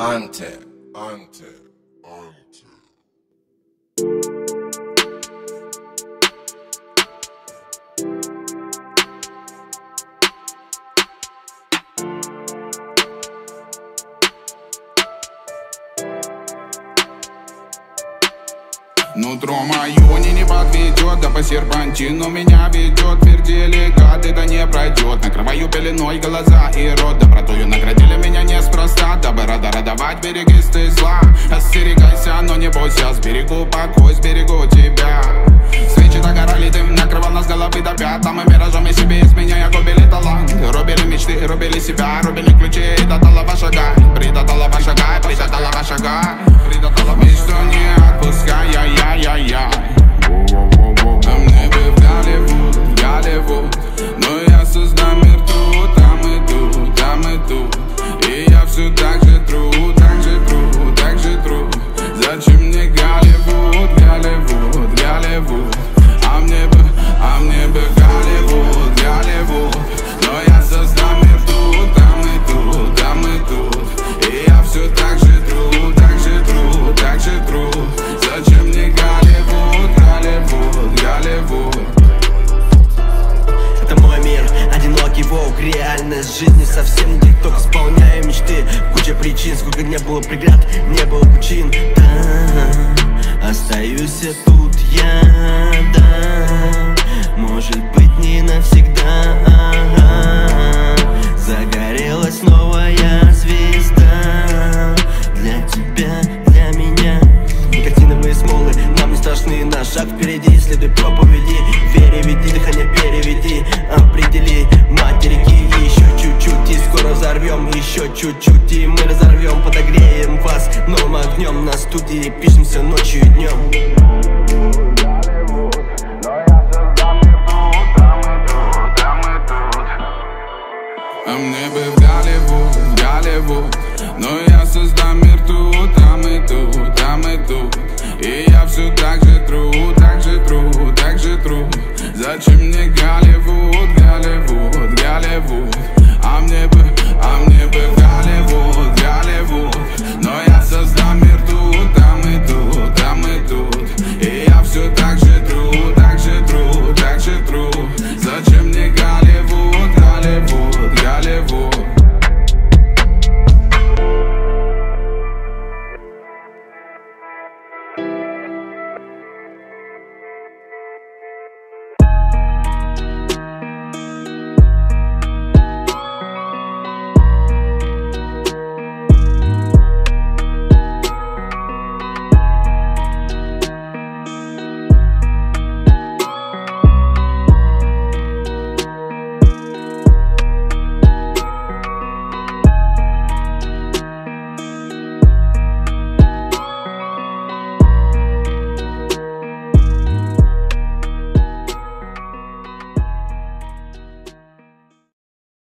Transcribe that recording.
Ante. Нутро мое не подведет, да по серпантину меня ведет. Твердили, гад, это не пройдет. Накрываю пеленой глаза и рот. Добротою наградили меня неспроста, дабы радовать берегись ты зла. Остерегайся, но не бойся, сберегу покой, сберегу тебя. Свечи догорали, дым накрывал нас головы до пят. А мы миражами себе изменяя губили талант. Рубили мечты, рубили себя, рубили ключи. И додала шагай, придадала шагай, придадала шагай. Мечту не отпускай, я. А мне бы в Голливуд, но я создам мир тут, там и тут. И я все так же тру. Зачем мне Голливуд? А мне бы Голливуд, но я создам мир тут, там и тут. И я все так же тру. Зачем мне Голливуд? Это мой мир, одинокий волк, реальность жизни совсем не только исполняю мечты. Куча причин, сколько не было преград, не было причин. Да, остаюсь я тут я, да, может быть не навсегда. Загорелась новая звезда для тебя, для меня. Никотиновые смолы нам не страшны, наш шаг впереди, следуй проповеди. Переведи дыхание, переведи, определи материки. Еще чуть-чуть и скоро взорвем, еще чуть-чуть и мы разорвем. Подогреем вас новым огнем, на студии пишемся ночью и днем. А мне бы в Голливуд, но я создам мир тут, там и тут.